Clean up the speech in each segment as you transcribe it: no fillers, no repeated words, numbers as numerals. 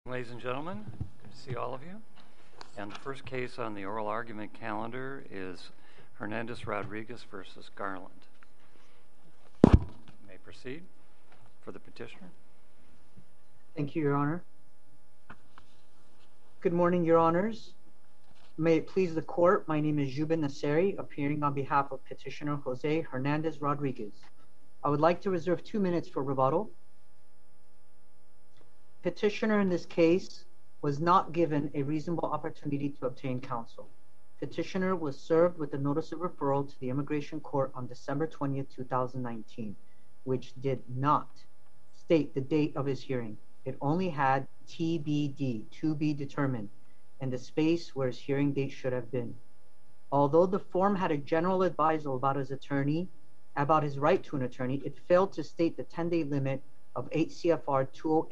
Ladies and gentlemen, good to see all of you. And the first case on the oral argument calendar is Hernandez-Rodriguez versus Garland. You may proceed for the petitioner. Thank you, Your Honor. Good morning, Your Honors. May it please the court, my name is Jubin Nasseri, appearing on behalf of petitioner Jose Hernandez-Rodriguez. I would like to reserve 2 minutes for rebuttal. Petitioner in this case was not given a reasonable opportunity to obtain counsel. Petitioner was served with a notice of referral to the Immigration Court on December 20th, 2019, which did not state the date of his hearing. It only had TBD, to be determined, and the space where his hearing date should have been. Although the form had a general advisal about his right to an attorney, it failed to state the 10-day limit of 8 CFR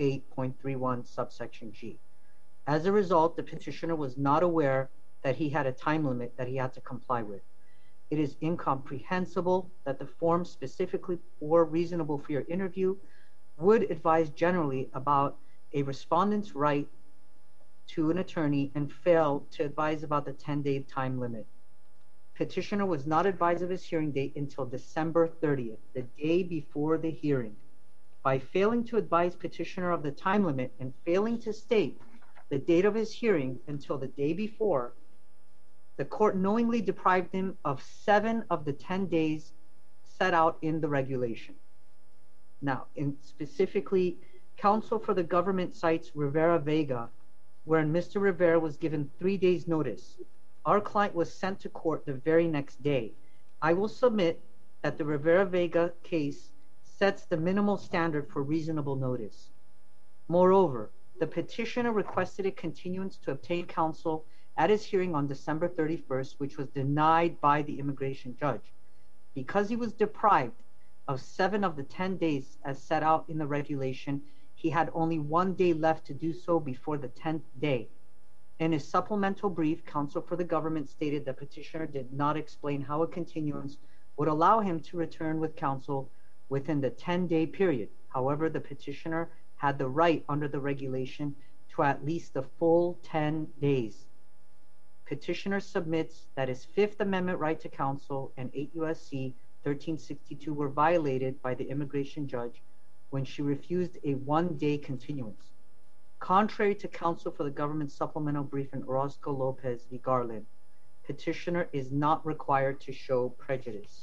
208.31 subsection G. As a result, the petitioner was not aware that he had a time limit that he had to comply with. It is incomprehensible that the form specifically for reasonable fear interview would advise generally about a respondent's right to an attorney and fail to advise about the 10-day time limit. Petitioner was not advised of his hearing date until December 30th, the day before the hearing. By failing to advise petitioner of the time limit and failing to state the date of his hearing until the day before, the court knowingly deprived him of 7 of the 10 days set out in the regulation. Now, specifically, counsel for the government cites Rivera-Vega, wherein Mr. Rivera was given 3 days notice. Our client was sent to court the very next day. I will submit that the Rivera-Vega case sets the minimal standard for reasonable notice. Moreover, the petitioner requested a continuance to obtain counsel at his hearing on December 31st, which was denied by the immigration judge. Because he was deprived of 7 of the 10 days as set out in the regulation, he had only 1 day left to do so before the 10th day. In his supplemental brief, counsel for the government stated that petitioner did not explain how a continuance would allow him to return with counsel within the 10-day period. However, the petitioner had the right under the regulation to at least the full 10 days. Petitioner submits that his Fifth Amendment right to counsel and 8 U.S.C. 1362 were violated by the immigration judge when she refused a 1-day continuance. Contrary to counsel for the government supplemental brief in Orozco Lopez v. Garland, petitioner is not required to show prejudice.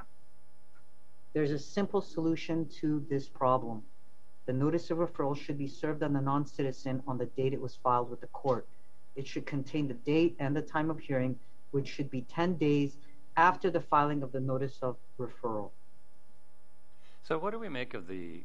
There's a simple solution to this problem. The notice of referral should be served on the non-citizen on the date it was filed with the court. It should contain the date and the time of hearing, which should be 10 days after the filing of the notice of referral. So what do we make of the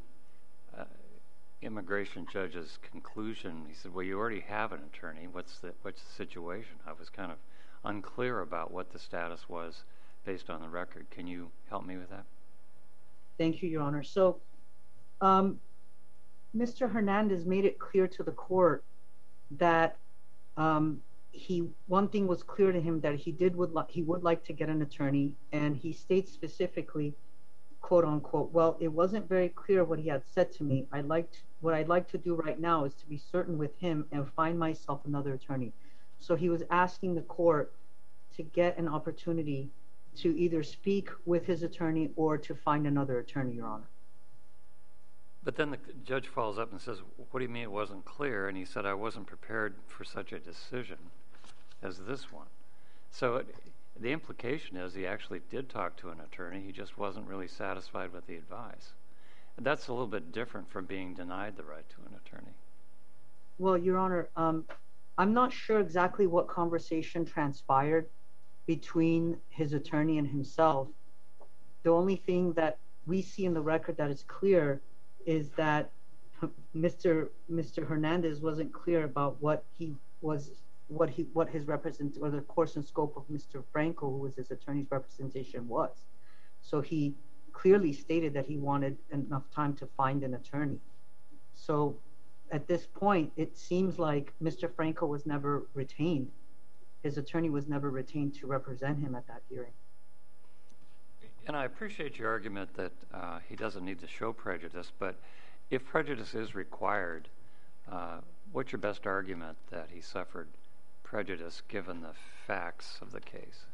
immigration judge's conclusion? He said, well, you already have an attorney. What's the situation? I was kind of unclear about what the status was based on the record. Can you help me with that? Thank you, Your Honor. So, Mr. Hernandez made it clear to the court that one thing was clear to him, that he would like to get an attorney, and he states specifically, quote unquote, well, it wasn't very clear what he had said to me. What I'd like to do right now is to be certain with him and find myself another attorney. So he was asking the court to get an opportunity to either speak with his attorney or to find another attorney, Your Honor. But then the judge follows up and says, what do you mean it wasn't clear? And he said, I wasn't prepared for such a decision as this one. So the implication is he actually did talk to an attorney. He just wasn't really satisfied with the advice. And that's a little bit different from being denied the right to an attorney. Well, Your Honor, I'm not sure exactly what conversation transpired between his attorney and himself. The only thing that we see in the record that is clear is that Mr. Hernandez wasn't clear about what his represent, or the course and scope of Mr. Franco, who was his attorney's representation, was. So he clearly stated that he wanted enough time to find an attorney. So at this point, it seems like Mr. Franco was never retained. His attorney was never retained to represent him at that hearing. And I appreciate your argument that he doesn't need to show prejudice, but if prejudice is required, what's your best argument that he suffered prejudice given the facts of the case?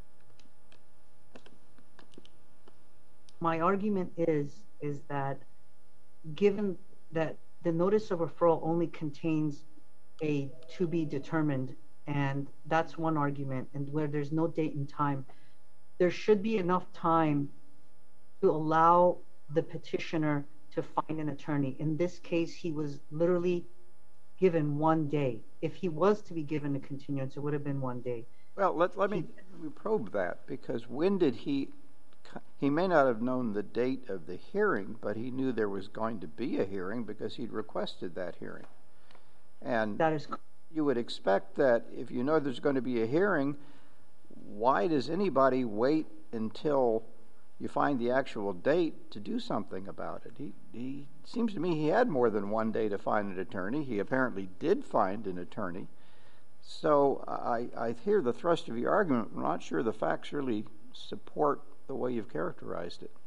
My argument is that given that the notice of referral only contains a to be determined, and that's one argument, and where there's no date and time, there should be enough time to allow the petitioner to find an attorney. In this case, he was literally given 1 day. If he was to be given a continuance, it would have been 1 day. Well, let me probe that, because when did he may not have known the date of the hearing, but he knew there was going to be a hearing because he'd requested that hearing. And that is, you would expect that if you know there's going to be a hearing, why does anybody wait until you find the actual date to do something about it? He seems to me he had more than 1 day to find an attorney. He apparently did find an attorney. So I hear the thrust of your argument. I'm not sure the facts really support the way you've characterized it.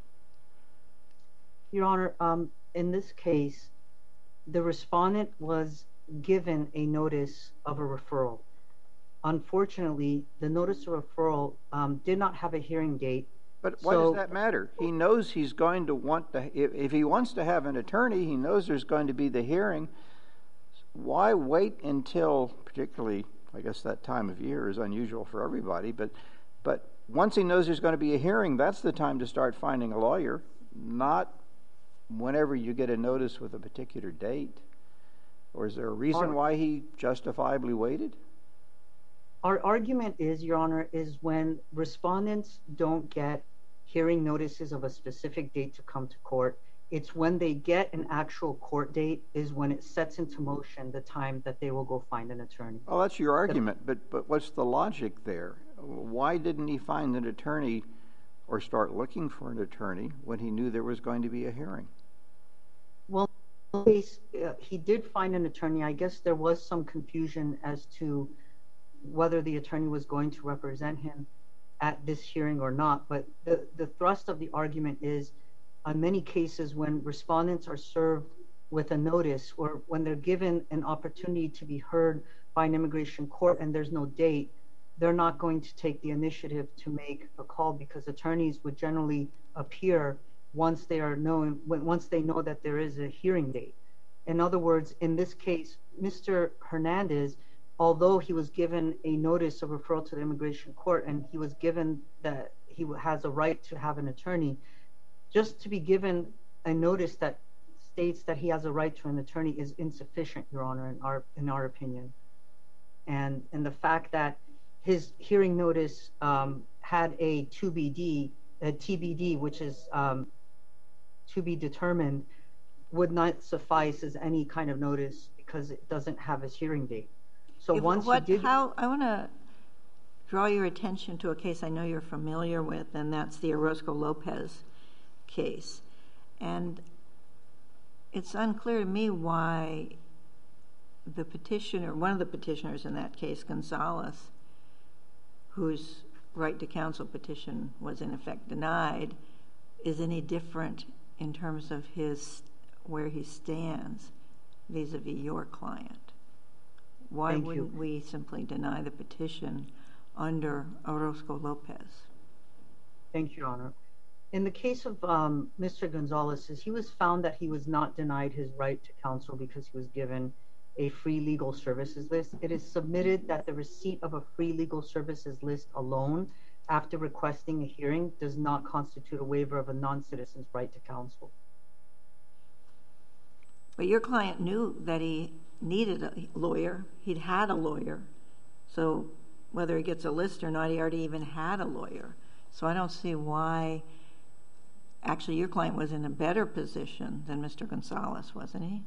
Your Honor, in this case, the respondent was given a notice of a referral. Unfortunately, the notice of referral did not have a hearing date. But why does that matter? He knows he's going to want to, if he wants to have an attorney, he knows there's going to be the hearing. Why wait until, particularly, I guess that time of year is unusual for everybody, but once he knows there's going to be a hearing, that's the time to start finding a lawyer, not whenever you get a notice with a particular date. Or is there a reason why he justifiably waited? Our argument is, Your Honor, is when respondents don't get hearing notices of a specific date to come to court, it's when they get an actual court date is when it sets into motion the time that they will go find an attorney. Well, that's your argument, but what's the logic there? Why didn't he find an attorney or start looking for an attorney when he knew there was going to be a hearing? Well, he did find an attorney. I guess there was some confusion as to whether the attorney was going to represent him at this hearing or not. But the thrust of the argument is, on many cases when respondents are served with a notice or when they're given an opportunity to be heard by an immigration court and there's no date, they're not going to take the initiative to make a call, because attorneys would generally appear once they know that there is a hearing date. In other words, in this case, Mr. Hernandez, although he was given a notice of referral to the immigration court and he was given that he has a right to have an attorney, just to be given a notice that states that he has a right to an attorney is insufficient, Your Honor, in our opinion. And the fact that his hearing notice had a TBD, which is to be determined, would not suffice as any kind of notice because it doesn't have his hearing date. So I want to draw your attention to a case I know you're familiar with, and that's the Orozco Lopez case. And it's unclear to me why the petitioner, one of the petitioners in that case, Gonzalez, whose right to counsel petition was in effect denied, is any different in terms of where he stands vis-a-vis your client. Why wouldn't we simply deny the petition under Orozco Lopez? Thank you, Your Honor. In the case of Mr. Gonzalez, he was found that he was not denied his right to counsel because he was given a free legal services list. It is submitted that the receipt of a free legal services list alone after requesting a hearing does not constitute a waiver of a non-citizen's right to counsel. But your client knew that he needed a lawyer. He'd had a lawyer. So whether he gets a list or not, he already even had a lawyer. So I don't see why. Actually, your client was in a better position than Mr. Gonzalez, wasn't he?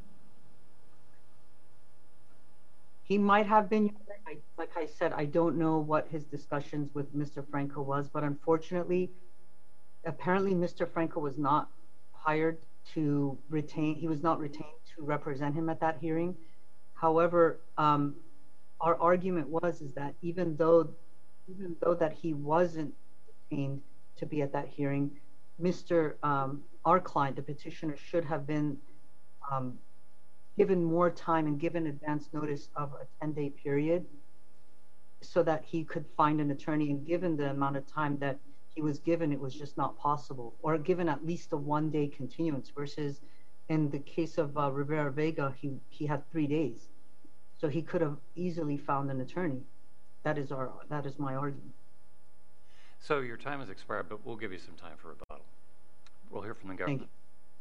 He might have been. Like I said, I don't know what his discussions with Mr. Franco was, but unfortunately, apparently Mr. Franco was not hired to retain. He was not retained to represent him at that hearing. Our argument is that even though that he wasn't retained to be at that hearing, our client, the petitioner, should have been given more time and given advance notice of a 10-day period so that he could find an attorney, and given the amount of time that he was given, it was just not possible, or given at least a 1-day continuance versus in the case of Rivera Vega, he had 3 days. So he could have easily found an attorney. That is my argument. So your time has expired, but we'll give you some time for rebuttal. We'll hear from the government. Thank you.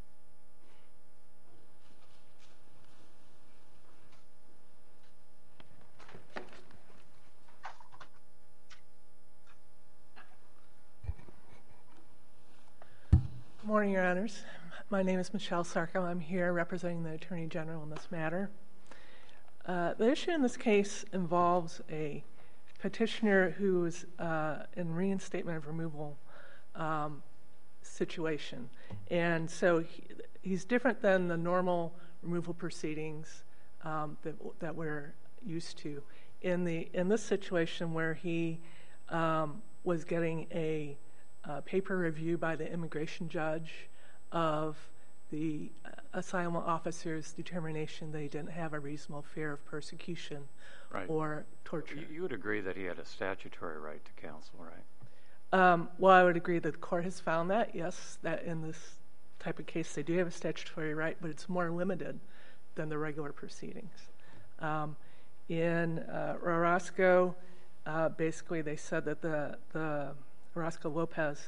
Good morning, Your Honors. My name is Michelle Sarko. I'm here representing the Attorney General in this matter. The issue in this case involves a petitioner who is in reinstatement of removal situation. And so he's different than the normal removal proceedings that we're used to. In this situation where he was getting a paper review by the immigration judge of the asylum officer's determination that he didn't have a reasonable fear of persecution or torture. You would agree that he had a statutory right to counsel, right? Well, I would agree that the court has found that, yes, that in this type of case they do have a statutory right, but it's more limited than the regular proceedings. In Orozco, basically they said that the Orozco Lopez,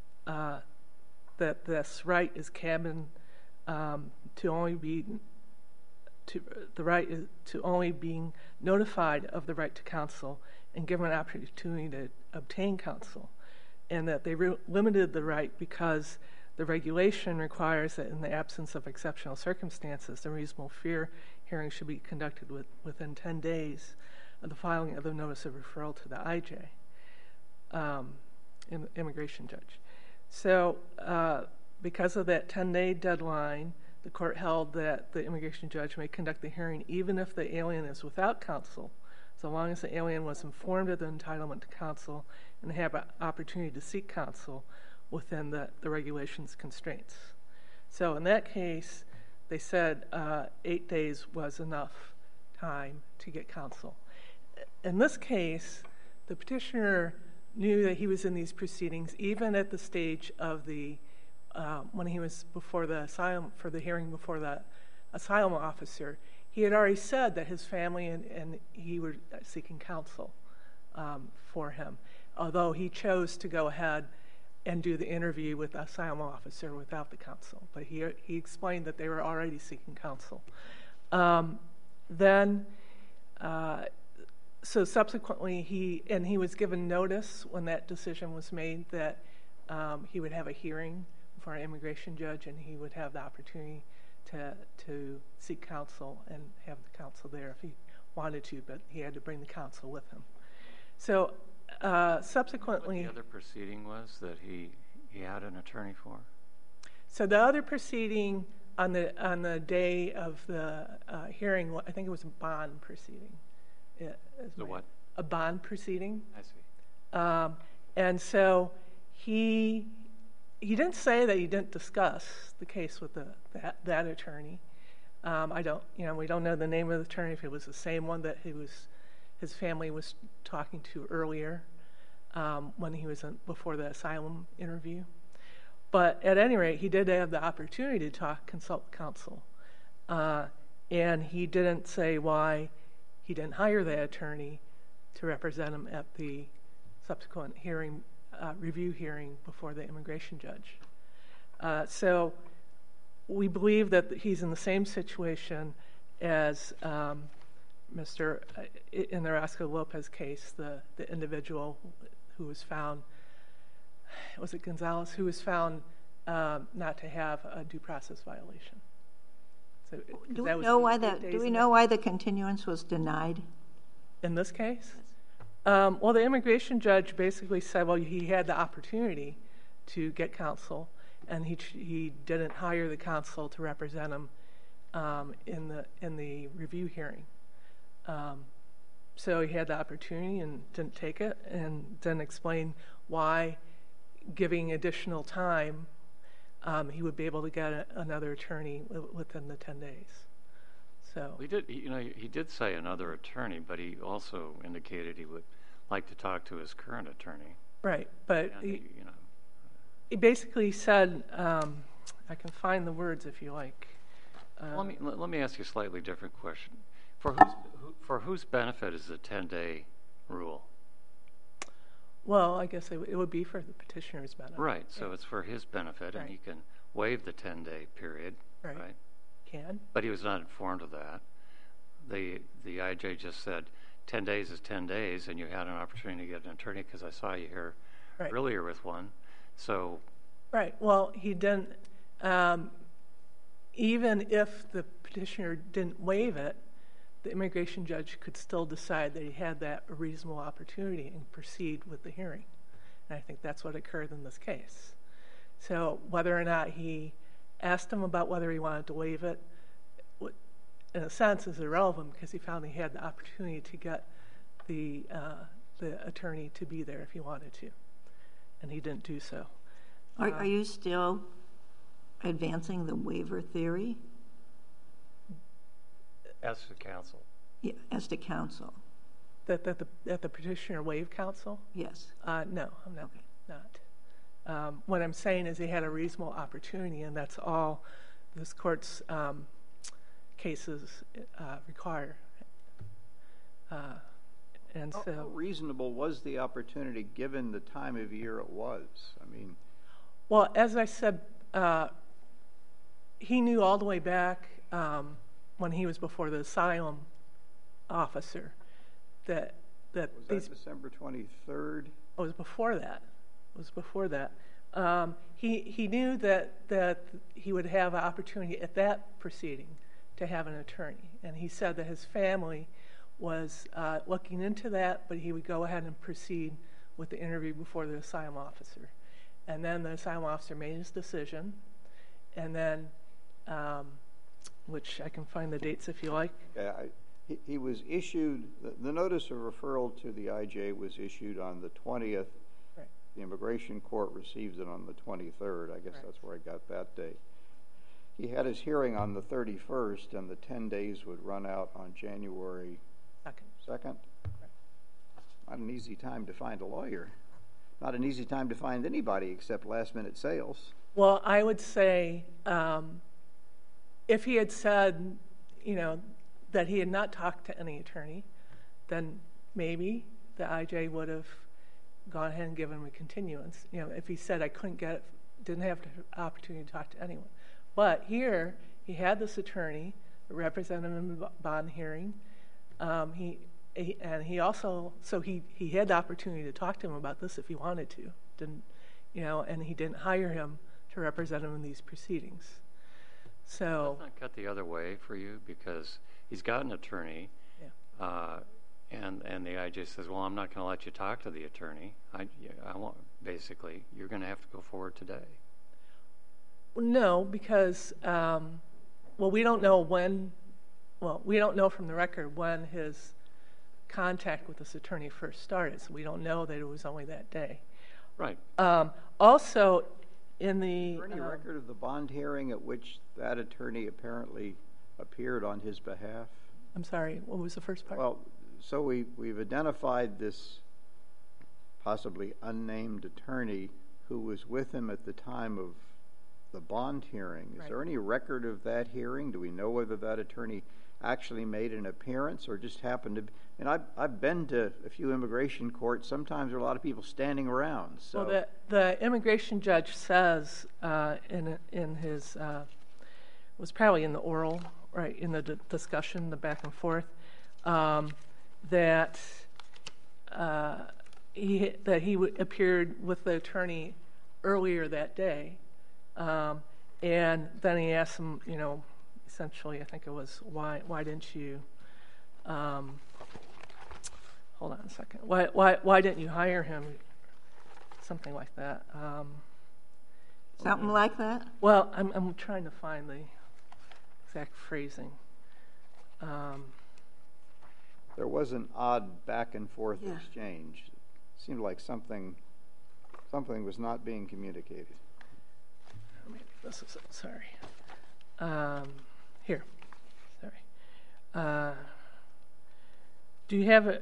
that this right is cabined to only be the right is to only being notified of the right to counsel and given an opportunity to obtain counsel, and that they limited the right because the regulation requires that in the absence of exceptional circumstances, the reasonable fear hearing should be conducted within 10 days of the filing of the notice of referral to the IJ, immigration judge. So because of that 10-day deadline, the court held that the immigration judge may conduct the hearing even if the alien is without counsel, so long as the alien was informed of the entitlement to counsel and have an opportunity to seek counsel within the regulations constraints. So in that case, they said 8 days was enough time to get counsel. In this case, the petitioner knew that he was in these proceedings even at the stage of the when he was before the asylum for the hearing before the asylum officer. He had already said that his family and he were seeking counsel for him, although he chose to go ahead and do the interview with the asylum officer without the counsel. But he explained that they were already seeking counsel. So subsequently, he was given notice when that decision was made that he would have a hearing for an immigration judge, and he would have the opportunity to seek counsel and have the counsel there if he wanted to, but he had to bring the counsel with him. So subsequently... What the other proceeding was that he had an attorney for? So the other proceeding on the day of the hearing, I think it was a bond proceeding. The what? A bond proceeding. I see. And so he didn't say that he didn't discuss the case with that attorney. We don't know the name of the attorney, if it was the same one that his family was talking to earlier when he was before the asylum interview. But at any rate, he did have the opportunity to consult counsel, and he didn't say why he didn't hire that attorney to represent him at the subsequent hearing, review hearing before the immigration judge. So we believe that he's in the same situation as in the Orozco Lopez case, the individual who was found, was it Gonzalez, who was found not to have a due process violation. So do we know why the continuance was denied? In this case? Well, the immigration judge basically said, well, he had the opportunity to get counsel, and he didn't hire the counsel to represent him in the review hearing. So he had the opportunity and didn't take it, and didn't explain why, giving additional time, he would be able to get another attorney within the 10 days. So, He did, he did say another attorney, but he also indicated he would like to talk to his current attorney. right, but And, he basically said, I can find the words if you like. let me ask you a slightly different question. For whose benefit is the 10-day rule? Well, I guess it would be for the petitioner's benefit. Right, so it's for his benefit, and Right. he can waive the 10-day period, Right. right? Can. But he was not informed of that. The IJ just said 10 days is 10 days, and you had an opportunity to get an attorney because I saw you here Right. earlier with one. So, Right. Well, he didn't. Even if the petitioner didn't waive it, the immigration judge could still decide that he had that reasonable opportunity and proceed with the hearing. And I think that's what occurred in this case. So whether or not he asked him about whether he wanted to waive it, in a sense, is irrelevant because he found he had the opportunity to get the attorney to be there if he wanted to, and he didn't do so. Are you still advancing the waiver theory? as to counsel. Yeah, as to counsel? That the petitioner waived counsel? Yes. No, I'm not. What I'm saying is he had a reasonable opportunity, and that's all this court's cases require. And How so, reasonable was the opportunity given the time of year it was? I mean, well, as I said, he knew all the way back when he was before the asylum officer that was these. that December 23rd? It was before that. It was before that. He knew that he would have an opportunity at that proceeding to have an attorney, and he said that his family was looking into that, but he would go ahead and proceed with the interview before the asylum officer. And then the asylum officer made his decision, and then, which I can find the dates if you like. Yeah, he was issued, the notice of referral to the IJ was issued on the 20th. Right. The immigration court receives it on the 23rd. I guess Right. that's where I got that date. He had his hearing on the 31st, and the 10 days would run out on January Second. 2nd. Not an easy time to find a lawyer. Not an easy time to find anybody except last-minute sales. Well, I would say if he had said, that he had not talked to any attorney, then maybe the IJ would have gone ahead and given him a continuance. If he said I didn't have the opportunity to talk to anyone. But here, he had this attorney represent him in the bond hearing. He had the opportunity to talk to him about this if he wanted to. And he didn't hire him to represent him in these proceedings. So Does not cut the other way for you because he's got an attorney, and the IJ says, "Well, I'm not going to let you talk to the attorney. I want basically you're going to have to go forward today." no, because we don't know when. Well, we don't know from the record when his contact with this attorney first started. So we don't know that it was only that day. Right. Also, in the Is there any record of the bond hearing at which that attorney apparently appeared on his behalf? I'm sorry, what was the first part? Well, so we've identified this possibly unnamed attorney who was with him at the time of the bond hearing. Is Right. there any record of that hearing? Do we know whether that attorney actually made an appearance or just happened to be? And I've been to a few immigration courts. Sometimes there are a lot of people standing around. So Well, the immigration judge says in his was probably in the oral, right, in the discussion, the back and forth, that he appeared with the attorney earlier that day, and then he asked him, essentially, I think it was, why didn't you? Hold on a second. Why didn't you hire him? Something like that. Something like that? Well, I'm trying to find the exact phrasing. there was an odd back and forth Yeah. exchange. It seemed like something was not being communicated. Maybe this is it. Sorry. Here. Sorry. Do you have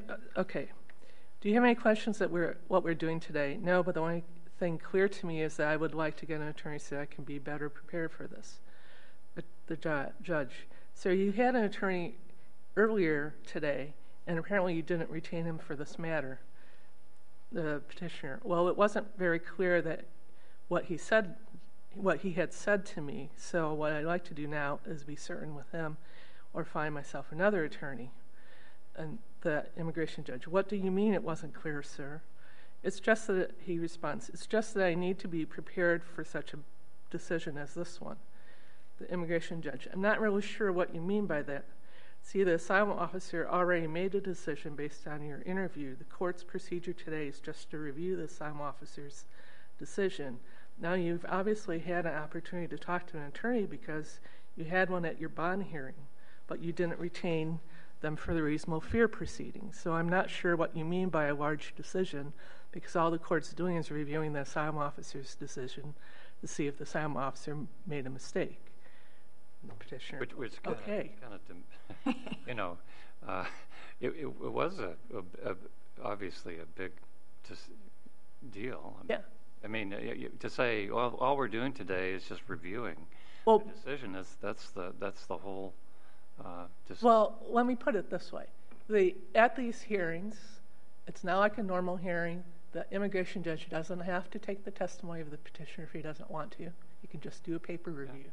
Do you have any questions that what we're doing today? No, but the only thing clear to me is that I would like to get an attorney so I can be better prepared for this. The judge. So you had an attorney earlier today, and apparently you didn't retain him for this matter, the petitioner. Well, it wasn't very clear that what he had said to me. So what I'd like to do now is be certain with him, or find myself another attorney. And the immigration judge, what do you mean it wasn't clear, sir? It's just that, he responds, it's just that I need to be prepared for such a decision as this one. The immigration judge, I'm not really sure what you mean by that. See, the asylum officer already made a decision based on your interview. The court's procedure today is just to review the asylum officer's decision. Now, you've obviously had an opportunity to talk to an attorney because you had one at your bond hearing, but you didn't retain them for the reasonable fear proceedings. So I'm not sure what you mean by a large decision, because all the court's doing is reviewing the asylum officer's decision to see if the asylum officer made a mistake. The petitioner. Which kind of, you know, it was obviously a big deal. Yeah. I mean, to say all we're doing today is just reviewing the decision. That's the whole. Well, let me put it this way: at these hearings, it's not like a normal hearing. The immigration judge doesn't have to take the testimony of the petitioner if he doesn't want to. He can just do a paper review.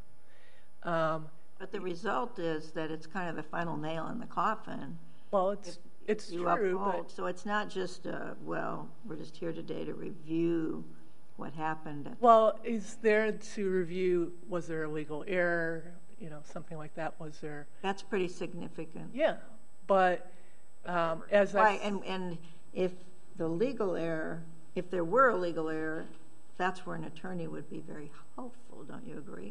But the result is that it's kind of the final nail in the coffin. Well, it's you true, uphold. So it's not just well, we're just here today to review what happened. Well, is there to review? Was there a legal error? You know, something like that. Was there? That's pretty significant. Yeah, but as right, and if the legal error, if there were a legal error, that's where an attorney would be very helpful. Don't you agree?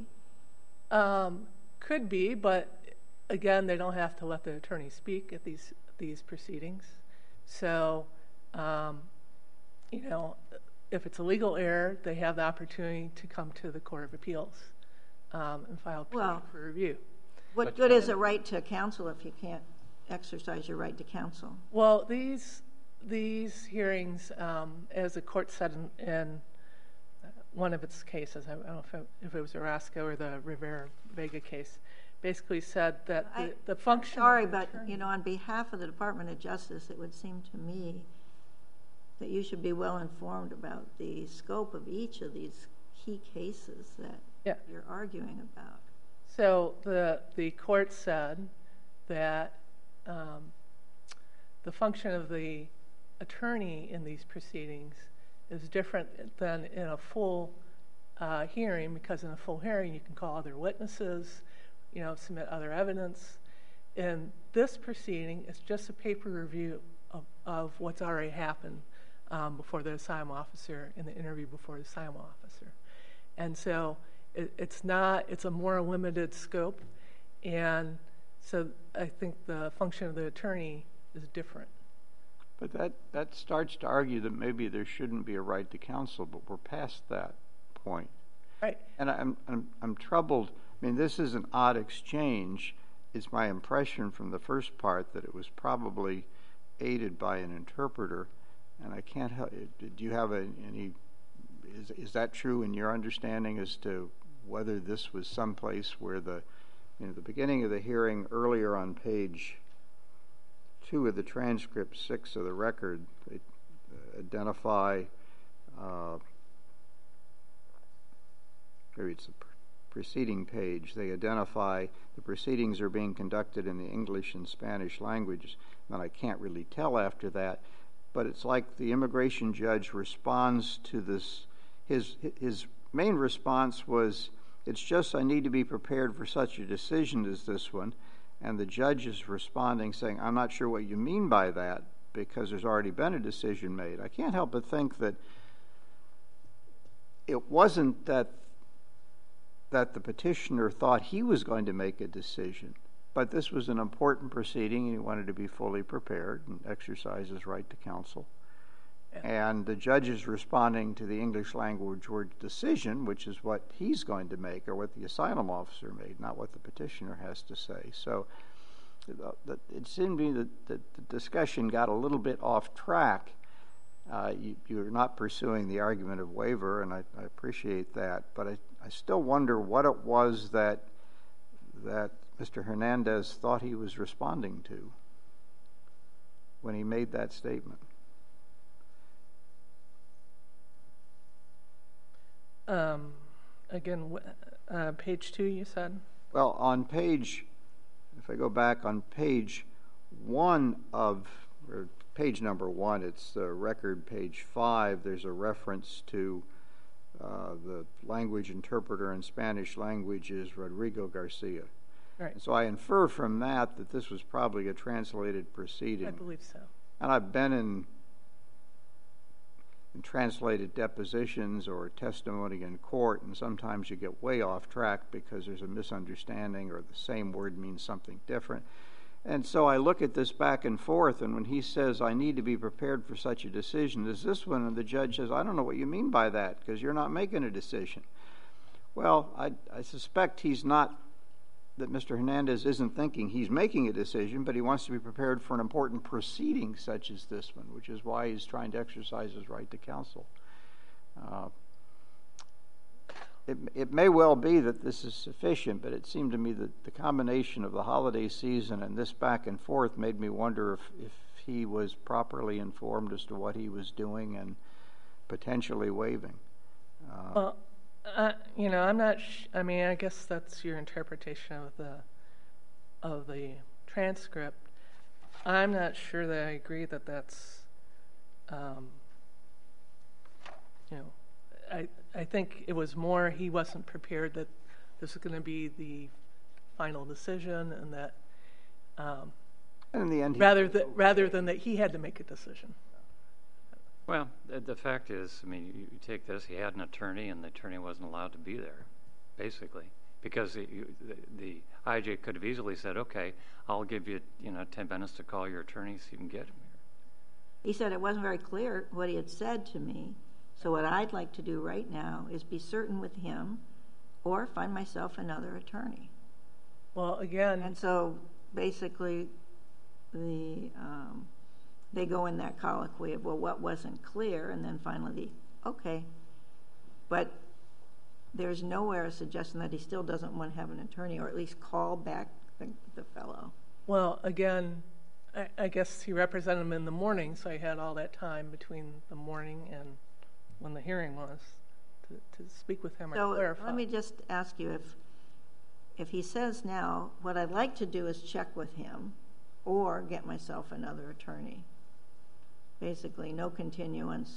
Could be, but again, they don't have to let the attorney speak at these proceedings. So, you know, if it's a legal error, they have the opportunity to come to the Court of Appeals and file a petition for review. What good is a right to counsel if you can't exercise your right to counsel? Well, these hearings, as the court said in one of its cases, I don't know if it was Orozco or the Rivera-Vega case, basically said that the function... Sorry, but, you know, on behalf of the Department of Justice, it would seem to me that you should be well informed about the scope of each of these key cases that you're arguing about. So the court said that the function of the attorney in these proceedings is different than in a full hearing, because in a full hearing you can call other witnesses, you know, submit other evidence. In this proceeding, it's just a paper review of what's already happened before the asylum officer, in the interview before the asylum officer. And so it's a more limited scope, and so I think the function of the attorney is different. But that starts to argue that maybe there shouldn't be a right to counsel, but we're past that point. Right. And I'm troubled. I mean, this is an odd exchange. It's my impression from the first part that it was probably aided by an interpreter, and I can't help. Do you have any? Is that true in your understanding as to whether this was someplace where the beginning of the hearing, earlier on page 2 of the transcript, 6 of the record, they identify, maybe it's the preceding page, they identify the proceedings are being conducted in the English and Spanish languages. And I can't really tell after that, but it's like the immigration judge responds to this. His main response was, it's just I need to be prepared for such a decision as this one. And the judge is responding saying, I'm not sure what you mean by that, because there's already been a decision made. I can't help but think that it wasn't that the petitioner thought he was going to make a decision, but this was an important proceeding and he wanted to be fully prepared and exercise his right to counsel. And the judge is responding to the English language word decision, which is what he's going to make, or what the asylum officer made, not what the petitioner has to say. So it seemed to me that the discussion got a little bit off track. You're not pursuing the argument of waiver, and I appreciate that, but I still wonder what it was that Mr. Hernandez thought he was responding to when he made that statement. Again, page 2, you said? Well, on page, if I go back on page 1 or page number 1, it's the record page 5, there's a reference to the language interpreter in Spanish language is Rodrigo Garcia. Right. So I infer from that this was probably a translated proceeding. I believe so. And I've been in translated depositions or testimony in court, and sometimes you get way off track because there's a misunderstanding or the same word means something different. And so I look at this back and forth, and when he says, I need to be prepared for such a decision as this one, and the judge says, I don't know what you mean by that because you're not making a decision. Well, I suspect that Mr. Hernandez isn't thinking he's making a decision, but he wants to be prepared for an important proceeding such as this one, which is why he's trying to exercise his right to counsel. It may well be that this is sufficient, but it seemed to me that the combination of the holiday season and this back and forth made me wonder if he was properly informed as to what he was doing and potentially waiving. Well, I'm not. I mean, I guess that's your interpretation of the transcript. I'm not sure that I agree that that's. I think it was more he wasn't prepared that this was going to be the final decision, and that. And in the end, rather than that he had to make a decision. Well, the fact is, I mean, you take this, he had an attorney, and the attorney wasn't allowed to be there, basically, because the IJ could have easily said, okay, I'll give you, 10 minutes to call your attorney so you can get him here. He said it wasn't very clear what he had said to me, so what I'd like to do right now is be certain with him or find myself another attorney. Well, again... And so, basically, they go in that colloquy of, well, what wasn't clear, and then finally, okay. But there's nowhere a suggestion that he still doesn't want to have an attorney, or at least call back the fellow. Well, again, I guess he represented him in the morning, so I had all that time between the morning and when the hearing was to speak with him or clarify. Let me just ask you, if he says now, what I'd like to do is check with him or get myself another attorney. Basically, no continuance,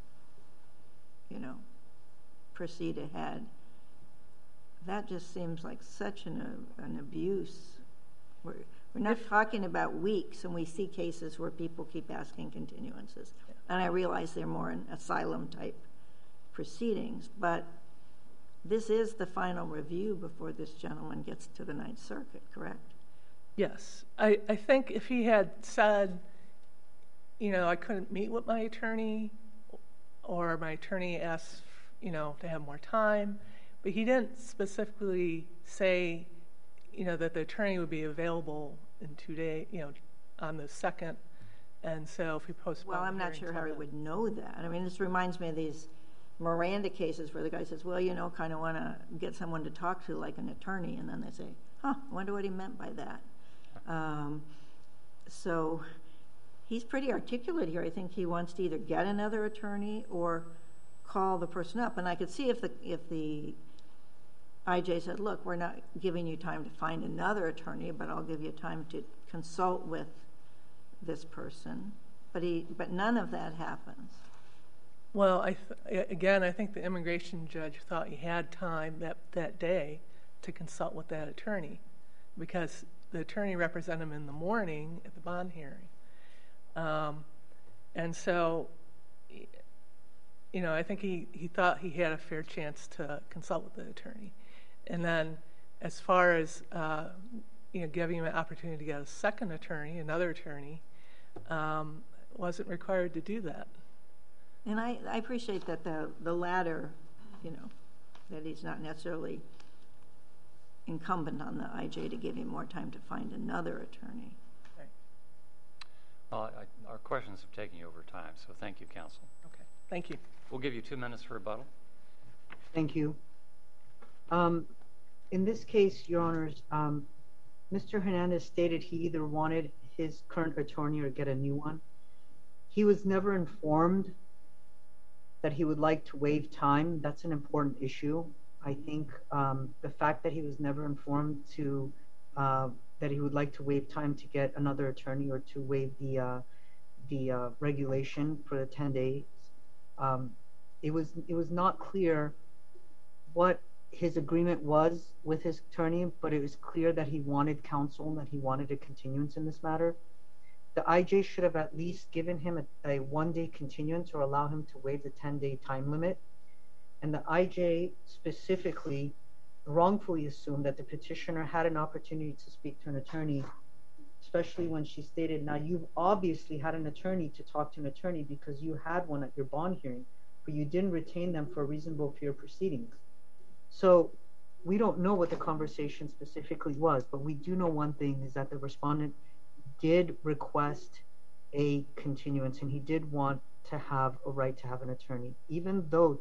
proceed ahead. That just seems like such an abuse. We're not talking about weeks, and we see cases where people keep asking continuances. And I realize they're more in asylum-type proceedings, but this is the final review before this gentleman gets to the Ninth Circuit, correct? Yes. I think if he had said, I couldn't meet with my attorney, or my attorney asked, to have more time, but he didn't specifically say, that the attorney would be available in 2 days, on the 2nd, and so if he postponed. Well, I'm not sure how he would know that. I mean, this reminds me of these Miranda cases where the guy says, well, kind of want to get someone to talk to, like an attorney, and then they say, I wonder what he meant by that. So he's pretty articulate here. I think he wants to either get another attorney or call the person up. And I could see if the IJ said, look, we're not giving you time to find another attorney, but I'll give you time to consult with this person. But none of that happens. Well, again, I think the immigration judge thought he had time that day to consult with that attorney, because the attorney represented him in the morning at the bond hearing. And so, I think he thought he had a fair chance to consult with the attorney. And then as far as, giving him an opportunity to get a second attorney, another attorney, wasn't required to do that. And I appreciate that the latter, that he's not necessarily, incumbent on the IJ to give him more time to find another attorney. Right. Well, our questions have taken you over time, so thank you, counsel. Okay, thank you. We'll give you 2 minutes for rebuttal. Thank you. In this case, Your Honors, Mr. Hernandez stated he either wanted his current attorney or get a new one. He was never informed that he would like to waive time. That's an important issue. I think the fact that he was never informed that he would like to waive time to get another attorney or to waive the regulation for the 10 days, it was not clear what his agreement was with his attorney, but it was clear that he wanted counsel and that he wanted a continuance in this matter. The IJ should have at least given him a 1-day continuance or allow him to waive the 10-day time limit. And the IJ specifically wrongfully assumed that the petitioner had an opportunity to speak to an attorney, especially when she stated, now you've obviously had an attorney to talk to an attorney because you had one at your bond hearing, but you didn't retain them for a reasonable fear proceedings. So we don't know what the conversation specifically was, but we do know one thing is that the respondent did request a continuance and he did want to have a right to have an attorney, even though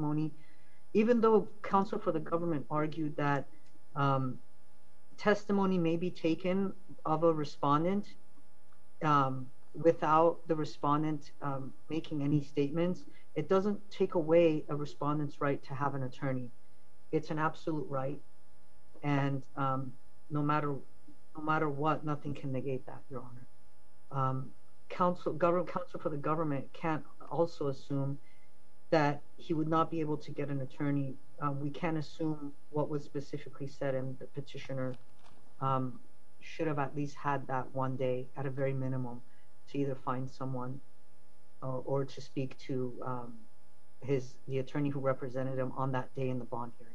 counsel for the government argued that testimony may be taken of a respondent without the respondent making any statements. It doesn't take away a respondent's right to have an attorney. It's an absolute right, and no matter what, nothing can negate that, Your Honor. Counsel for the government can't also assume that he would not be able to get an attorney. We can't assume what was specifically said, and the petitioner should have at least had that 1 day at a very minimum to either find someone or to speak to the attorney who represented him on that day in the bond hearing.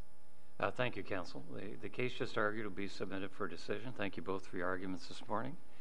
Thank you, counsel. The case just argued will be submitted for decision. Thank you both for your arguments this morning.